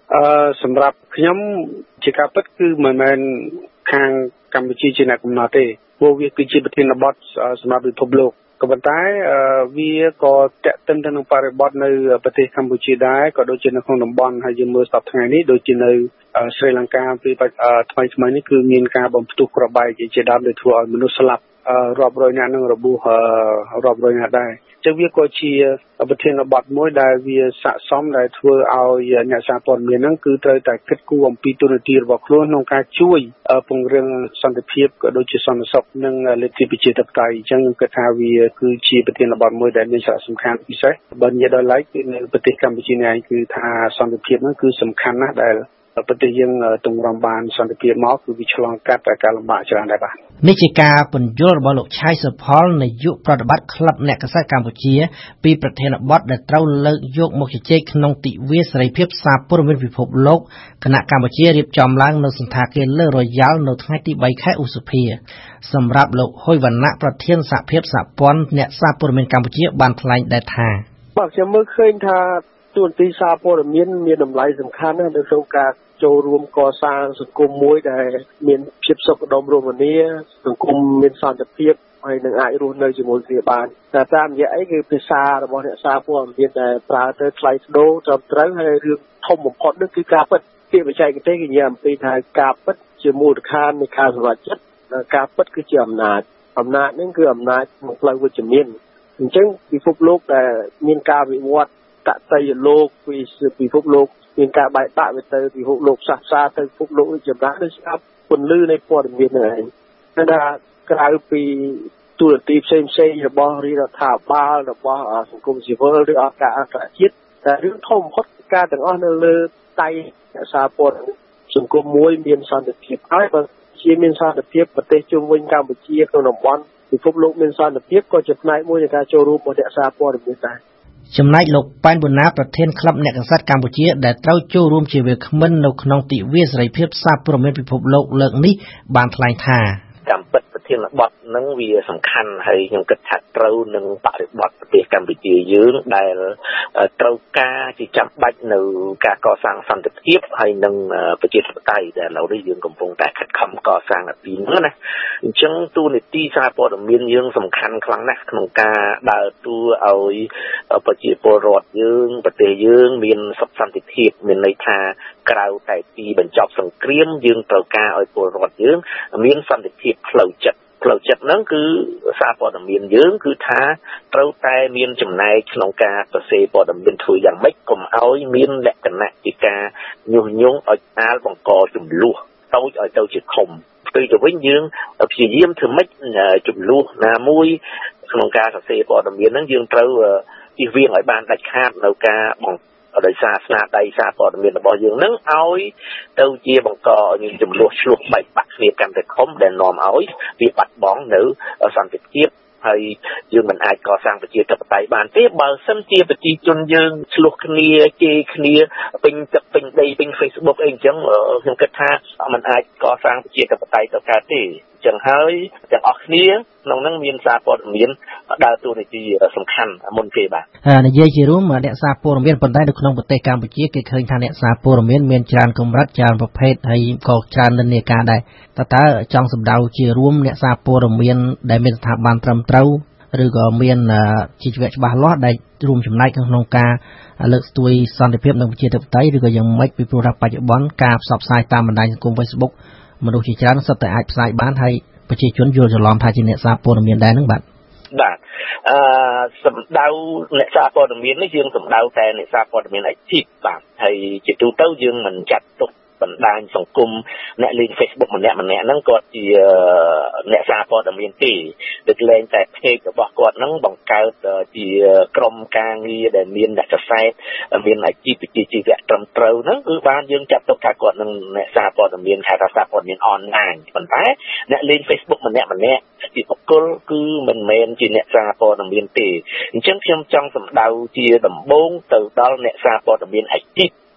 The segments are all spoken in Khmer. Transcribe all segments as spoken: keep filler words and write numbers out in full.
អឺសម្រាប់ខ្ញុំជាការពិតគឺមិនមែនខាងកម្ពុជាជាអ្នកកំណត់ទេព្រោះវាគឺជាប្រធានបទសម្រាប់ពិភពលោកក៏ប៉ុន្តែវាក៏តាក់ទិនទៅនឹងបរិបទនៅប្រទេសកម្ពុជាដែរក៏ដូចជានៅក្នុងតំបន់ហើយយើងមើលសប្តាហ៍ថ្ងៃនេះដូចជានៅស្រីលង្កាពីថ្មីថ្មីនេះគឺមានការបំផ្ទុះក្របែកជាដើមដែលធ្វើឲ្យមនុស្សស្លាប់រាប់រយនាក់នឹងរបួសរាប់រយនាក់ដែរចឹងវាក៏ជាប្រធានបទមួយដែលវាស័ក្តិសមដែលធ្វើឲ្យអ្នកសារព័ត៌មានហ្នឹងគឺត្រូវតែគិតគូរអំពីទូនាទីរបស់ខ្លួនក្នុងការជួយពង្រឹងសន្តិភាពក៏ដូចជាសន្តិសុខនិងលទ្ធិប្រជាធិបតេយ្យអញ្ចឹងគិតថាវាគឺជាប្រធានបទមួយដែលមានសារៈសំខាន់ពិសេសបើនិយាយដល់ឡែកគឺនៅប្រទេសកម្ពុជានេះគឺថាសន្តិភាពហ្នឹងគឺសំខាន់ណាស់ដែលប្រទេសយើងទម្រាំបានសន្តិភាពមកគឺវាឆ្លងកាត់ការលំបាកច្រើនដែរបាទនេះជាការពន្យល់របស់លោកឆៃសុផលនាយកប្រតិបត្តិក្លឹបអ្នកកាសែតកម្ពុជាពីប្រធានបទដែលត្រូវលើកយកមកជជែកក្នុងទិវាសេរីភាពសារព័ត៌មានពិភពលោកគណៈកម្ពុជារៀបចំឡើងនៅសន្តាគារលើរយ៉ាល់នៅថ្ងៃទីបីខែឧសភាសម្រាប់លោកហ៊ុយវណ្ណៈប្រធានសហភាពសហព័ន្ធអ្នកសារព័ត៌មានកម្ពុជាបានថ្លែងដែរថាបាទខ្ញុំមើលឃើញថាទូនទីសារព័ត៌មានមានតម្លៃសំខាន់ណាស់នៅក្នុងការចូលរួមកសាងសង្គមមួយដែលមានភាពសុខដុមរមនាសង្គមមានសន្តិភាពហើយនឹងអាចរស់នៅជាមួយគ្នាបានតែតាមរយៈអីគឺភាសារបស់អ្នកសារព័ត៌មានដែលប្រើទៅថ្លៃស្ដូរត្រឹមត្រូវហើយរឿងធំបំផុតនោះគឺការពិតពាក្យបច្ចេកទេសគេនិយាយអំពីថាការពិតជាមូលដ្ឋាននៃការសម្រេចចិត្តការពិតគឺជាអំណាចអំណាចនេះគឺអំណាចក្នុងផ្លូវវិជ្ជមានអញ្ចឹងពិភពលោកដែលមានការវិវត្តតតយលោកពីពិភពលោកមានការបែកបាក់ទៅទៅពិភពលោកសាសនាទៅពិភពលោកនេះចម្រាស់ដោយស្ដាប់ពន្លឺនៃព័ត៌មានហ្នឹងឯងគឺថាក្រៅពីទូរទស្សន៍ផ្សេងផ្សេងរបស់រដ្ឋាភិបាលរបស់សង្គមស៊ីវិលឬអង្គការអន្តរជាតិតែរឿងធំបំផុតការទាំងអស់នៅលើដៃអ្នកសារព័ត៌មានសង្គមមួយមានសន្តិភាពហើយបើជាមានសន្តិភាពប្រទេសជុំវិញកម្ពុជាក្នុងតំបន់ពិភពលោកមានសន្តិភាពក៏ជាផ្នែកមួយនៃការចូលរួមរបស់អ្នកសារព័ត៌មានដែរចំណែកលោកប៉ែនប៊ុនណាប្រធានក្លឹបអ្នកកាសែតកម្ពុជាដែលត្រូវចូលរួមជាវាគ្មិននៅក្នុងទិវាសេរីភាពសារព័ត៌មានពិភពលោកលើកនេះបានថ្លែងថាកម្មពិតប្រធានបទនឹងវាសំខាន់ហើយខ្ញុំគិតថាត្រូវនឹងបរិបទប្រទេសកម្ពុជាយើងដែលត្រូវការជាចាំបាច់នៅការកសាងសន្តិភាពហើយនឹងប្រជាធិបតេយ្យដែលឥឡូវនេះយើងកំពុងតែខិតខំកសាងពីហ្នឹងណាអញ្ចឹងទូនីតិសារព័ត៌មានយើងសំខាន់ខ្លាំងណាស់ក្នុងការដើរតួឲ្យប្រជាពលរដ្ឋយើងប្រទេសយើងមានសុខសន្តិភាពមានន័យថាក្រៅតែពីបញ្ចប់សង្គ្រាមយើងត្រូវការឲ្យពលរដ្ឋយើងមានសន្តិភាពផ្លូវចិត្តផ្លូវចិត្តហ្នឹងគឺសារព័ត៌មានយើងគឺថាត្រូវតែមានចំណែកក្នុងការសរសេរព័ត៌មានធ្វើយ៉ាងម៉េចកុំឲ្យមានលក្ខណៈជាការញុះញង់ឲ្យអាលបង្កចំនួនតូចឲ្យទៅជាធំផ្ទុយទៅវិញយើងព្យាយាមធ្វើម៉េចចំនួនណាមួយក្នុងការសរសេរព័ត៌មានហ្នឹងយើងត្រូវជៀសវាងឲ្យបានដាច់ខាតនៅការបង្ដោយសារស្នាដៃសារព័ត៌មានរបស់យើងនឹងឲ្យទៅជាបង្កnhữngចំនួនឆ្លោះបែកបាក់គ្នាកាន់តែធំដែលនាំឲ្យវាបាត់បង់នៅសន្តិភាពហើយយើងមិនអាចកសាងប្រជាធិបតេយ្យបានទេបើសិនជាប្រជាជនយើងឆ្លោះគ្នាជេរគ្នាពេញទឹកពេញដីពេញ Facebook អីអញ្ចឹងខ្ញុំគិតថាมันអាចកសាងប្រជាធិបតេយ្យទៅកើតទេអញ្ចឹងហើយទាំងអស់គ្នាក្នុងហ្នឹងមានសារព័ត៌មានដើរតួនាទីសំខាន់មុនគេបាទនិយាយជារួមអ្នកសារព័ត៌មានប៉ុន្តែនៅក្នុងប្រទេសកម្ពុជាគេឃើញថាអ្នកសារព័ត៌មានមានច្រើនកម្រិតច្រើនប្រភេទហើយក៏ច្រើននិន្នាការដែរតើតើចង់សម្ដៅជារួមអ្នកសារព័ត៌មានដែលមានស្ថាប័នត្រឹមត្រូវឬក៏មានជីវៈច្បាស់លាស់ដែលរួមចំណែកក្នុងការលើកស្ទួយសន្តិភាពនិងប្រជាធិបតេយ្យឬក៏យ៉ាងម៉េចពីព្រោះថាបច្ចុប្បន្នការផ្សព្វផ្សាយតាមបណ្ដាញសង្គម Facebook មនុស្សជាច្រើនសុទ្ធតែអាចផ្សាយបានហើយប្រជាជនយល់ច្រឡំថាជាអ្នកសារព័ត៌មានដែរហ្នឹងបាទបាទអឺសម្ដៅអ្នកសារព័ត៌មាននេះយើងសម្ដៅតែអ្នកសារព័ត៌មានអាជីពបាទហើយជាទូទៅយើងមិនចាត់ទុកបណ្ដាញសង្គមអ្នកលេង Facebook ម្នាក់ម្នាក់ហ្នឹងគាត់ជាអ្នកសារព័ត៌មានទេដូចលែងតែเพจរបស់គាត់ហ្នឹងបង្កើតជាក្រុមការងារដែលមានអ្នកសរសេរមានអាជីពវិជ្ជាជីវៈត្រឹមត្រូវហ្នឹងគឺបានយើងចាត់ទុកថាគាត់នឹងអ្នកសារព័ត៌មានហៅថាសារព័ត៌មានអនឡាញប៉ុន្តែអ្នកលេង Facebook ម្នាក់ម្នាក់ជាបុគ្គលគឺមិនមែនជាអ្នកសារព័ត៌មានទេអញ្ចឹងខ្ញុំចង់សម្ដៅជាដំបូងទៅដល់អ្នកសារព័ត៌មានអាជីព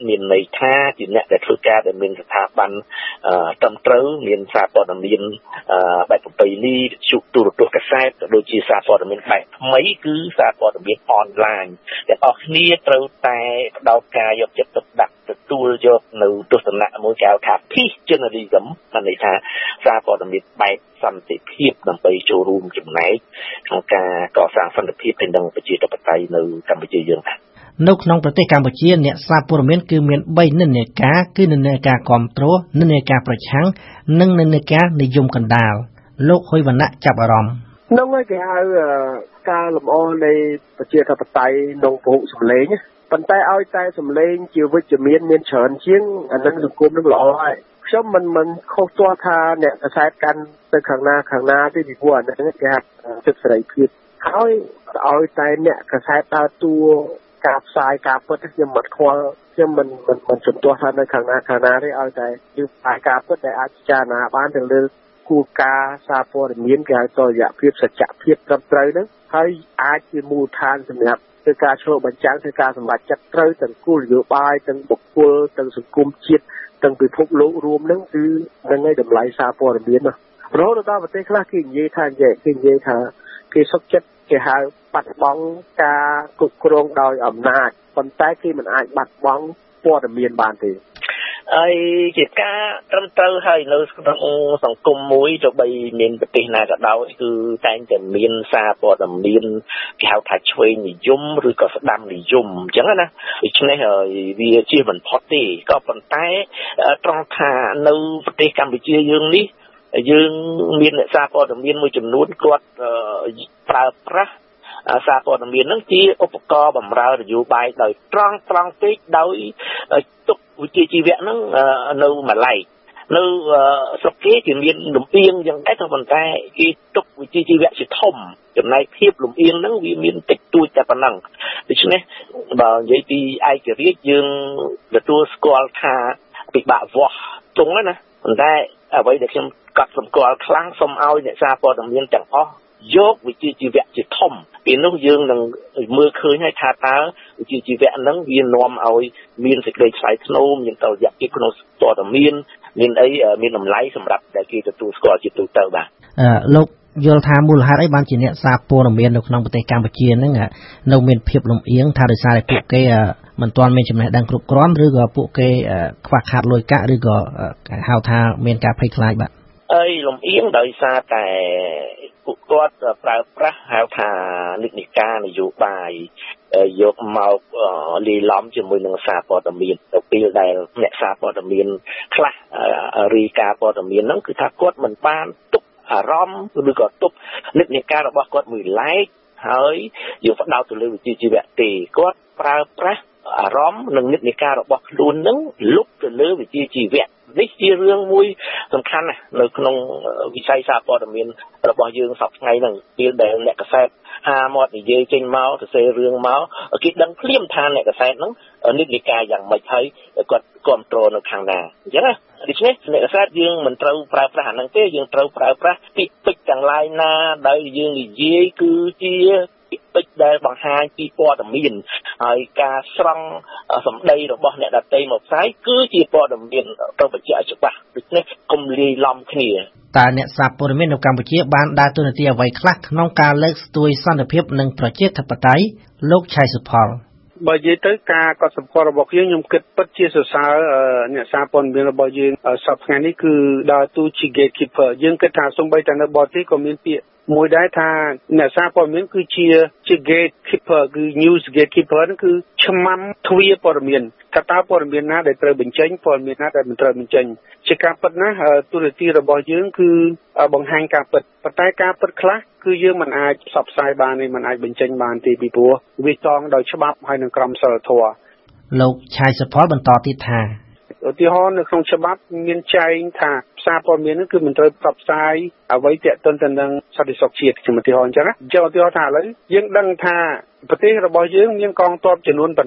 មានន័យថាជាអ្នកដែលធ្វើការដែលមានស្ថាប័នត្រឹមត្រូវមានសារព័ត៌មានបែបប្រពៃណីជទូរទស្សន៍កាសែតក៏ដូចជាសារព័ត៌មានបែបថ្មីគឺសារព័ត៌មានអនឡាញទាំងអស់គ្នាត្រូវតែផ្ដោតការយកចិត្តទុកដាក់ទទួលយកនៅទស្សនៈមួយគេហៅថា peace journalism មានន័យថាសារព័ត៌មានបែបសន្តិភាពដើម្បីចូលរួមចំណែកក្នុងការកសាងសន្តិភាពនិងប្រជាធិបតេយ្យនៅកម្ពុជាយើងបាទនៅក្នុងប្រទេសកម្ពុជាអ្នកសារព័ត៌មានគឺមានបីនិន្នាការគឺនិន្នាការគាំទ្រនិន្នាការប្រឆាំងនិងនិន្នាការនិយមកណ្ដាលលោកហ៊ុយវណ្ណៈចាប់អារម្មណ៍នោះគេហៅការលំអនៃប្រជាធិបតេយ្យក្នុងពហុសម្លេងប៉ុន្តែឲ្យតែសម្លេងជាវិជ្ជមានមានច្រើនជាងអានឹងសង្គមនឹងល្អហើយខ្ញុំមិនមិនខុសទាស់ថាអ្នកកសែតកាន់ទៅខាងណាខាងណាទេពីព្រោះអានឹងគេហៅសិទ្ធិសេរីភាពហើយឲ្យតែអ្នកកសែតដើរតួការផ្សាយការពិតខ្ញុំមិនខ្វល់ខ្ញុំមិនមិនមិនជំទាស់ថានៅខាងណាខាងណាទេឲ្យតែគឺផ្សាយការពិតដែលអាចពិចារណាបានទៅលើគោលការណ៍សារព័ត៌មានគេហៅតុល្យភាពសច្ចភាពត្រឹមត្រូវហ្នឹងហើយអាចជាមូលដ្ឋានសម្រាប់ធ្វើការឆ្លុះបញ្ចាំងធ្វើការសម្រេចចិត្តត្រូវទាំងគោលនយោបាយទាំងបុគ្គលទាំងសង្គមជាតិទាំងពិភពលោករួមហ្នឹងគឺនឹងឲ្យតម្លៃសារព័ត៌មាននោះរហូតដល់ប្រទេសខ្លះគេនិយាយថានិយាយគេនិយាយថាគេសុខចិត្តគេហៅបាត់បង់ការគ្រប់គ្រងដោយអំណាចប៉ុន្តែគេមិនអាចបាត់បង់ព័ត៌មានបានទេហើយជាការត្រឹមត្រូវហើយនៅក្នុងសង្គមមួយទៅបីមានប្រទេសណាក៏ដោយគឺតែងតែមានសារព័ត៌មានគេហៅថាឆ្វេងនិយមឬក៏ស្ដាំនិយមអញ្ចឹងណាដូច្នេះវាជាមិនផុតទេក៏ប៉ុន្តែត្រង់ថានៅប្រទេសកម្ពុជាយើងនេះយើងមានអ្នកសារព័ត៌មានមួយចំនួនគាត់ប្រើប្រាស់សារព័ត៌មានហ្នឹងជាឧបករណ៍បម្រើនយោបាយដោយត្រង់ត្រង់ពេកដោយទុកវិជ្ជាជីវៈហ្នឹងនៅម្លែកនៅស្រុកគេគេមានលំអៀងយ៉ាងដែរក៏ប៉ុន្តែគេទុកវិជ្ជាជីវៈជាធំចំណែកភាពលំអៀងហ្នឹងវាមានតិចតួចតែប៉ុណ្ណឹងដូច្នេះបើនិយាយពីឯករាជ្យយើងទទួលស្គាល់ថាពិបាកវាស់ទង់ណាប៉ុន្តែអ្វីដែលខ្ញុំកត់សម្គាល់ខ្លាំងសូមឲ្យអ្នកសារព័ត៌មានទាំងអស់យកវិជ្ជាជីវៈជាធំពីនោះយើងនឹងមើលឃើញហើយថាតើវិជ្ជាជីវៈហ្នឹងវានាំឲ្យមានសេចក្តីថ្លៃថ្នូរមានតុល្យភាពក្នុងព័ត៌មានមានអីមានតម្លៃសម្រាប់ដែលគេទទួលស្គាល់ជាទូទៅបាទអឺលោកយល់ថាមូលហេតុអីបានជាអ្នកសារព័ត៌មាននៅក្នុងប្រទេសកម្ពុជាហ្នឹងនៅមានភាពលំអៀងថាដោយសារតែពួកគេមិនទាន់មានចំណេះដឹងគ្រប់គ្រាន់ឬក៏ពួកគេខ្វះខាតលុយកាក់ឬក៏ហៅថាមានការភ័យខ្លាចបាទអីលំអៀងដោយសារតែពួកគាត់ប្រើប្រាស់ហៅថានិន្នាការនយោបាយយកមកលាយឡំជាមួយនឹងសារព័ត៌មានទៅពេលដែលអ្នកសារព័ត៌មានខ្លះរីកាព័ត៌មានហ្នឹងគឺថាគាត់មិនបានទុកអារម្មណ៍ឬក៏ទុកនិន្នាការរបស់គាត់មួយឡែកហើយយើងផ្ដោតទៅលើវិជ្ជាជីវៈទេគាត់ប្រើប្រាស់អារម្មណ៍និងនិន្នាការរបស់ខ្លួននឹងលុបទៅលើវិជ្ជាជីវៈនេះជារឿងមួយសំខាន់ណាស់នៅក្នុងវិស័យសារព័ត៌មានរបស់យើងសប្តាហ៍ថ្ងៃហ្នឹងពេលដែលអ្នកកសែតអាមាត់និយាយចេញមកសរសេររឿងមកគេដឹងភ្លាមថាអ្នកកសែតហ្នឹងនិន្នាការយ៉ាងម៉េចហើយគាត់គ្រប់គ្រងនៅខាងណាអញ្ចឹងណាដូច្នេះអ្នកកសែតយើងមិនត្រូវប្រើប្រាស់អាហ្នឹងទេយើងត្រូវប្រើប្រាស់ពាក្យពេចន៍ទាំងឡាយណាដែលយើងនិយាយគឺជាពេចន៍ដែលបង្ហាញពីព័ត៌មានហើយការស្រង់សម្ដីរបស់អ្នកដទៃមកផ្សាយគឺជាព័ត៌មានទៅបញ្ជាក់ច្បាស់ដូច្នេះកុំលាយឡំគ្នាតើអ្នកសារព័ត៌មាននៅកម្ពុជាបានដើរតួនាទីអ្វីខ្លះក្នុងការលើកស្ទួយសន្តិភាពនិងប្រជាធិបតេយ្យលោកឆៃសុផលបើនិយាយទៅការកត់សម្គាល់របស់យើងខ្ញុំគិតពិតជាសរសើរអ្នកសារព័ត៌មានរបស់យើងសប្តាហ៍ថ្ងៃនេះគឺដើរតួជា gatekeeper យើងគិតថាសូម្បីតែនៅបរទេសក៏មានពាក្យមួយដែរថាអ្នកសារព័ត៌មានគឺជាជា gatekeeper គឺ news gatekeeper ហ្នឹងគឺឆ្មាំទ្វារព័ត៌មានថាតើព័ត៌មានណាដែលត្រូវបញ្ចេញព័ត៌មានណាដែលមិនត្រូវបញ្ចេញជាការពិតណាទូរទស្សន៍របស់យើងគឺបង្ហាញការពិតប៉ុន្តែការពិតខ្លះគឺយើងមិនអាចផ្សព្វផ្សាយបានទេមិនអាចបញ្ចេញបានទេពីព្រោះវាតងដោយច្បាប់ហើយនឹងក្រមសីលធម៌លោកឆៃសុផលបន្តទៀតថាឧទាហរណ៍នៅក្នុងច្បាប់មានចែងថាសារព័ត៌មាននេះគឺមិនត្រូវផ្សព្វផ្សាយអ្វីទាក់ទងទៅនឹងសន្តិសុខជាតិជាឧទាហរណ៍អញ្ចឹងណាជាឧទាហរណ៍ថាឥឡូវយើងដឹងថាប្រទេសរបស់យើងមានកងទ័ពចំនួនប៉ុណ្ណេះ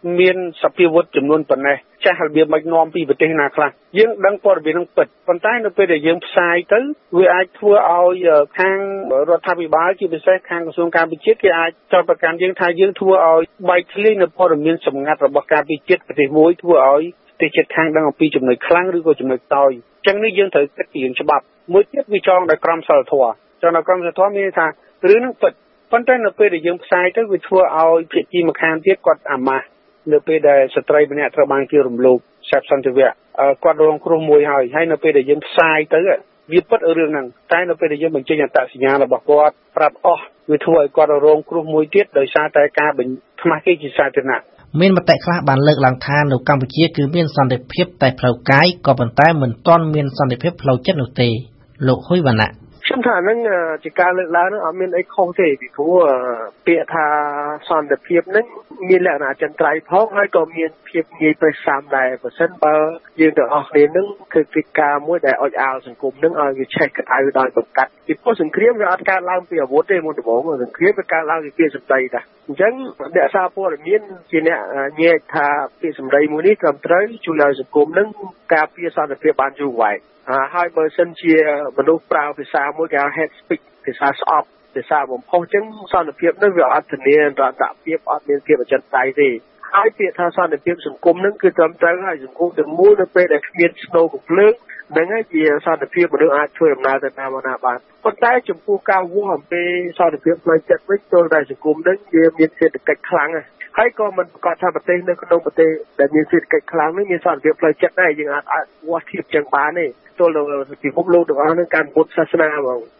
មានសភាវុធចំនួនប៉ុណ្ណេះចាស់របៀបមិននាំពីប្រទេសណាខ្លះយើងដឹងព័ត៌មាននឹងពិតប៉ុន្តែនៅពេលដែលយើងផ្សាយទៅវាអាចធ្វើឲ្យខាងរដ្ឋាភិបាលជាពិសេសខាងក្រសួងការពារជាតិគេអាចចោទប្រកាន់យើងថាយើងធ្វើឲ្យបែកធ្លាយនៅព័ត៌មានសម្ងាត់របស់ការពារជាតិប្រទេសមួយធ្វើឲ្យប្រទេសជាតិខាងដឹងអំពីចំណុចខ្លាំងឬក៏ចំណុចតូចអញ្ចឹងនេះយើងត្រូវគិតពីរឿងច្បាប់មួយទៀតវាចងដោយក្រមសីលធម៌ចងដោយក្រមសីលធម៌មានថារឿងនឹងពិតប៉ុន្តែនៅពេលដែលយើងផ្សាយទៅវាធ្វើឲ្យភាគីម្ខាងទៀតគាត់អាម៉ាស់នៅពេលដែលស្ត្រីម្នាក់ត្រូវបានគេរំលោភសេពសន្តិវៈគាត់រងគ្រោះមួយហើយហើយនៅពេលដែលយើងផ្សាយទៅវាពិតរឿងហ្នឹងតែនៅពេលដែលយើងបញ្ចេញអត្តសញ្ញាណរបស់គាត់ប្រាប់អស់វាធ្វើឲ្យគាត់រងគ្រោះមួយទៀតដោយសារតែការបញ្ខ្មាស់គេជាសាធារណៈមានមតិខ្លះបានលើកឡើងថានៅកម្ពុជាគឺមានសន្តិភាពតែផ្លូវកាយក៏ប៉ុន្តែមិនទាន់មានសន្តិភាពផ្លូវចិត្តនោះទេលោកហ៊ុយវណ្ណៈខ្ញុំថាហ្នឹងជាការលើកឡើងហ្នឹងអត់មានអីខុសទេពីព្រោះពាក្យថាសន្តិភាពហ្នឹងមានលក្ខណៈចន្ទ្រៃផងហើយក៏មានភាពងាយប្រេះសាំដែរបើសិនបើយើងទាំងអស់គ្នាហ្នឹងគឺកិច្ចការមួយដែលអុចអាលសង្គមហ្នឹងឲ្យវាឆេះក្តៅដោយបង្កាត់ពីព្រោះសង្គ្រាមវាអត់កើតឡើងពីអាវុធទេមុនដំបូងសង្គ្រាមវាកើតឡើងពីពាក្យសម្ដីដែរអញ្ចឹងអ្នកសារព័ត៌មានជាអ្នកញែកថាពាក្យសម្ដីមួយនេះត្រឹមត្រូវជួយឲ្យសង្គមហ្នឹងការពារសន្តិភាពបានយូរវែងហើយបើសិនជាមនុស្សប្រើភាសាមួយគេហៅ hate speech ភាសាស្អប់ភាសាបំផុសចឹងសន្តិភាពនឹងវាអត់ធានារតភាពអត់មានភាពអចិន្ត្រៃយ៍ទេហើយពាក្យថាសន្តិភាពសង្គមនឹងគឺត្រឹមត្រូវហើយសង្គមទាំងមូលនៅពេលដែលគ្មានស្នូលកំភ្លើងនឹងហើយជាសន្តិភាពមនុស្សអាចធ្វើដំណើរទៅតាមណាបានប៉ុន្តែចំពោះការវាស់អំពីសន្តិភាពផ្លូវចិត្តវិញទោះតែសង្គមនឹងវាមានសេដ្ឋកិច្ចខ្លាំងហើយក៏មិនប្រកាសថាប្រទេសនៅក្នុងប្រទេសដែលមានសេដ្ឋកិច្ចខ្លាំងនេះមានសន្តិភាពផ្លូវចិត្តដែរយើងអាចអាចវាស់ធៀបចឹងបានទេទល់ទៅពិភពលោកទាំងអស់នឹងកាន់ពុទ្ធសាសនាហ្មង